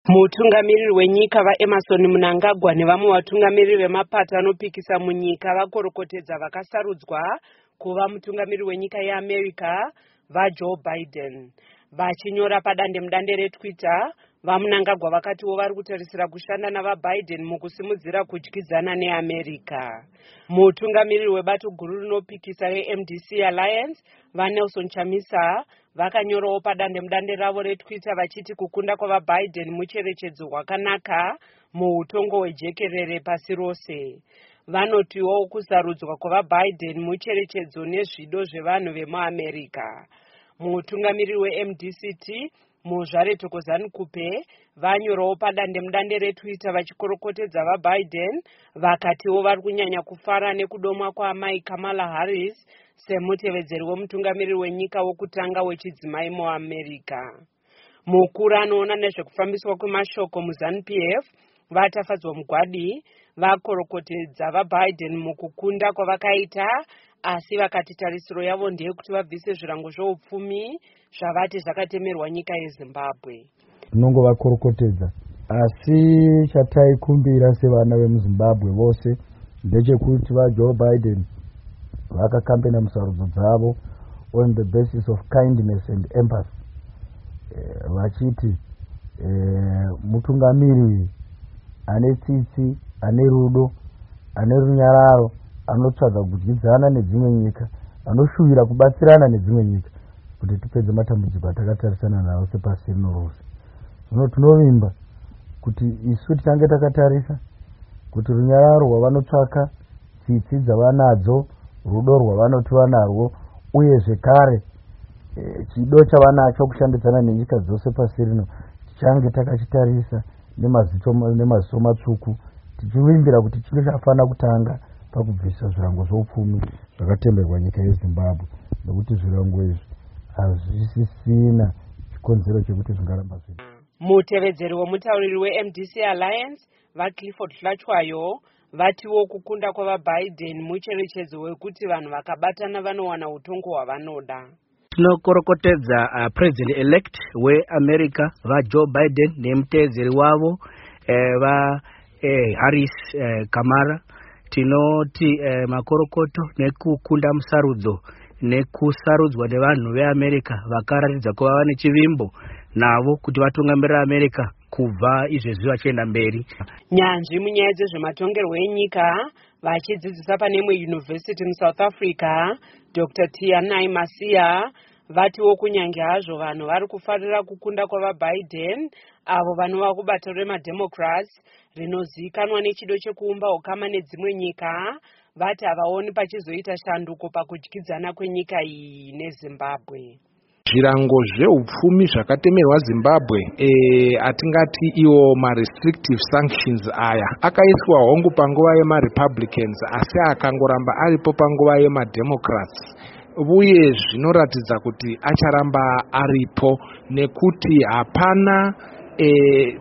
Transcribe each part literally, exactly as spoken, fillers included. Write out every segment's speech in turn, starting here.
Mutungamiriri wenyika vaEmmerson Mnangagwa nevamwe vatungamiriri vemapato anopikisa munyika vakorokotedza vakasarudzwa kuva mutungamiriri wenyika yeAmerica vaJoe Biden. Vachinyora padandemutande reTwitter, vaMnangagwa vakatiwo vari kutarisira kushanda navaBiden mukusimudzira kudyidzana neAmerica. Mutungamiriri webato guru rinopikisa reM D C Alliance, vaNelson Chamisa, vakanyorawo padandemutande ravo reTwitter vachiti kukunda kwavaBiden mucherechedzo hwakanaka muutongo hwejekerere pasi rose. Vanotiwo kusarudzwa kwavaBiden mucherechedzo nezvido zvevanhu vemuAmerica. Mutungamiriri weM D C T Muzvare Thokozani Kupe vanyorawo padandemutande reTwitter vachikorokotedza vaBiden vakatiwo vari kunyanya kufara nekudomwa kwaamai Kamala Harris semutevedzeri wemutungamiriri wenyika wokutanga wechidzimai muAmerica. Mukuru anoona nezvekufambiswa kwemashoko muZANU P F vatafadzwa Mugwadi vakorokotedza vaBiden mukukunda kwavakaita, asi vakati tarisiro yavo ndeyekuti vabvise zvirango zveupfumi zvavati zvakatemerwa nyika yeZimbabwe. Tinongovakorokotedza, asi chataikumbira sevana vemuZimbabwe vose ndechekuti vaJoe Biden vakakambena musarudzo dzavo on the basis of kindness and empathy. E, vachiti e, mutungamiriri ane tsitsi, ane rudo, ane runyararo, anotsvaga kudyidzana nedzimwe nyika, anoshuvira kubatsirana nedzimwe nyika kuti tipedze matambudziko atakatarisana nawo sepasi rino rose. Zvino tinovimba kuti isu titange takatarisa kuti runyararo rwavanotsvaka, tsitsi dzavanadzo, rudo rwavanoti vanarwo, uye zvekare e, chido chavanacho kushandidzana nenyika dzose pasi rino tichange takachitarisa nemaziso matsvuku, tichivimbira kuti chino chafana kutanga pakubvisa zvirango zveupfumi zvakatemerwa nyika yeZimbabwe, nekuti zvirango izvi hazvisisina chikonzero chekuti zvingaramba zviri. Mutevedzeri womutauriri weM D C Alliance vaClifford Hlachwayo vatiwo kukunda kwavaBiden mucherechedzo wekuti vanhu vakabatana vanowana utongo hwavanoda. Tinokorokotedza uh, president elect weAmerica vaJoe Biden nemutevedzeri wavo eh, va eh, Harris eh, Kamala. Tinoti eh, makorokoto nekukunda musarudzo nekusarudzwa nevanhu veAmerica vakaratidza kuva vane chivimbo navo kuti vatungamirira America kubva izvezvi vachienda mberi. Nyanzvi munyaya dzezvematongerwo enyika vachidzidzisa pane imwe yunivhesiti muSouth Africa, Doctor Tianai Masia vatiwo kunyange hazvo vanhu vari kufarira kukunda kwavaBiden avo vanova kubato remademocrats rinozivikanwa nechido chekuumba ukama nedzimwe nyika, vati havaoni pachizoita shanduko pakudyidzana kwenyika iyi neZimbabwe. Zvirango zveupfumi zvakatemerwa Zimbabwe e, atingati iwo ma-restrictive sanctions aya akaiswa hongu panguva yema-Republicans asi akangoramba aripo panguva yema-Democrats, uye zvinoratidza kuti acharamba aripo nekuti hapana e,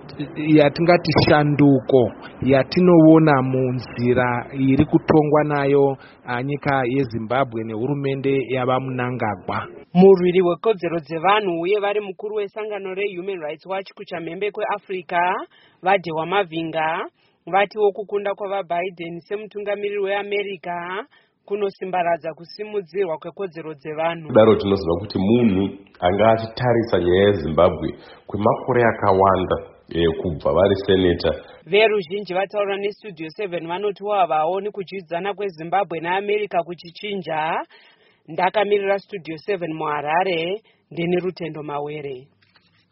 yatingati shanduko yatinoona munzira iri kutongwa nayo nyika yeZimbabwe nehurumende yavaMnangagwa. Murwiri wekodzero dzevanhu uye vari mukuru wesangano reHuman Rights Watch kuchamhembe kweAfrica vaDhewa Mavinga vatiwo kukunda kwavaBiden semutungamiriri weAmerica kunosimbaradza kusimudzirwa kwekodzero dzevanhu. Daro tinoziva kuti munhu anga achitarisa nyaya yeZimbabwe kwemakore akawanda e, kubva vari senator. Veruzhinji vataura neStudio seven vanotiwo havaoni kudyidzana kweZimbabwe neAmerica kuchichinja. Ndakamirira Studio seven muHarare, ndini Rutendo Mawere.